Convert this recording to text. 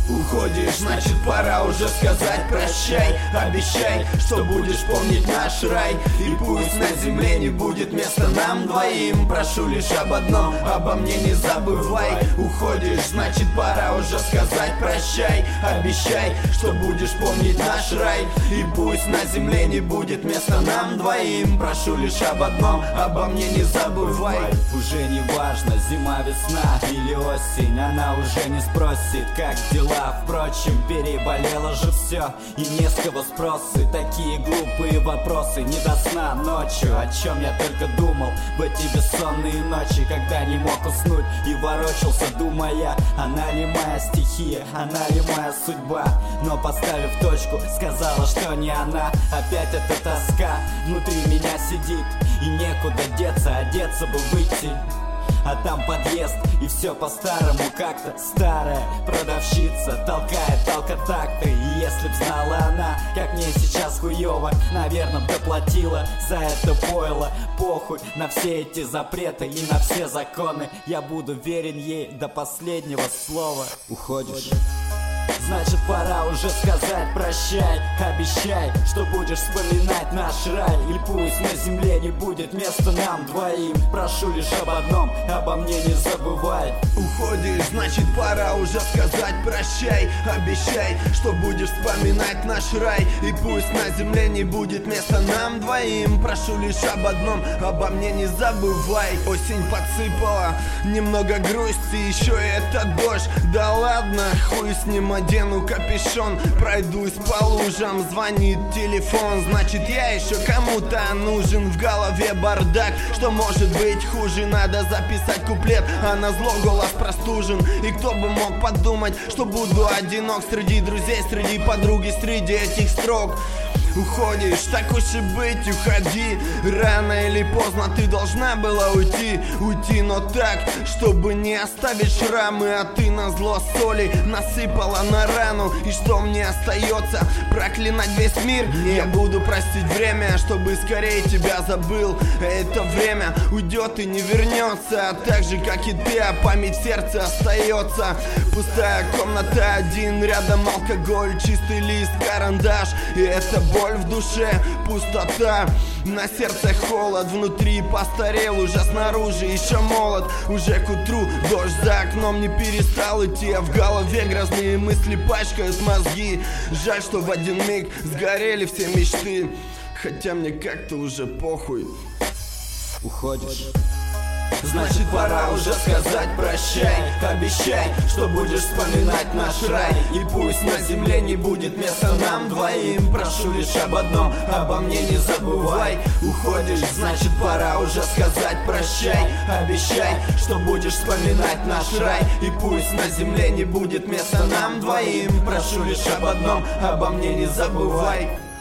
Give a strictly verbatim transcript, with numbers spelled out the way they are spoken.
Уходишь, значит пора уже сказать прощай. Обещай, что будешь помнить наш рай. И пусть на земле не будет места нам двоим. Прошу лишь об одном, обо мне не забывай. Уходишь, значит пора уже сказать прощай. Обещай, что будешь помнить наш рай. И пусть на земле не будет места нам двоим. Прошу лишь об одном, обо мне не забывай. Уже не важно, зима, весна или осень, она уже не спросит, как дела. Впрочем, переболело же все, и не с кого спросы. Такие глупые вопросы, не до сна ночью. О чем я только думал в эти бессонные ночи, когда не мог уснуть и ворочался, думая, она ли моя стихия, она ли моя судьба. Но поставив точку, сказала, что не она. Опять эта тоска внутри меня сидит, и некуда деться, одеться бы, выйти. А там подъезд, и все по-старому как-то. Старая продавщица толкает алкотакты. И если б знала она, как мне сейчас хуёво, наверное, доплатила за это пойло. Похуй на все эти запреты и на все законы. Я буду верен ей до последнего слова. Уходишь, значит пора уже сказать прощай. Обещай, что будешь вспоминать наш рай. И пусть на земле не будет места нам двоим. Прошу лишь об одном, обо мне не забывай. Уходишь, значит пора уже сказать прощай. Обещай, что будешь вспоминать наш рай. И пусть на земле не будет места нам двоим. Прошу лишь об одном, обо мне не забывай. Осень подсыпала немного грусти, еще и этот дождь. Да ладно, хуй с ним, одену капюшон, пройдусь по лужам. Звонит телефон, значит я еще кому-то нужен. В голове бардак, что может быть хуже? Надо записать куплет, а назло голос простужен. И кто бы мог подумать, что буду одинок среди друзей, среди подруги, среди этих строк. Уходишь, так уж и быть, уходи. Рано или поздно ты должна была уйти. Уйти, но так, чтобы не оставить шрамы. А ты назло соли насыпала на рану. И что мне остается? Проклинать весь мир? Я буду простить время, чтобы скорее тебя забыл. Это время уйдет и не вернется. А так же, как и ты, а память в сердце остается. Пустая комната, один рядом алкоголь, чистый лист, карандаш. И это боль в душе, пустота. На сердце холод, внутри постарел, уже снаружи еще молод. Уже к утру дождь за окном не перестал идти, а в голове грозные мысли пачкают мозги. Жаль, что в один миг сгорели все мечты, хотя мне как-то уже похуй. Уходишь, значит пора уже сказать прощай. Обещай, что будешь вспоминать наш рай. И пусть на земле не будет места нам двоим. Прошу лишь об одном, обо мне не забывай. Уходишь, значит пора уже сказать прощай. Обещай, что будешь вспоминать наш рай. И пусть на земле не будет места нам двоим. Прошу лишь об одном, обо мне не забывай.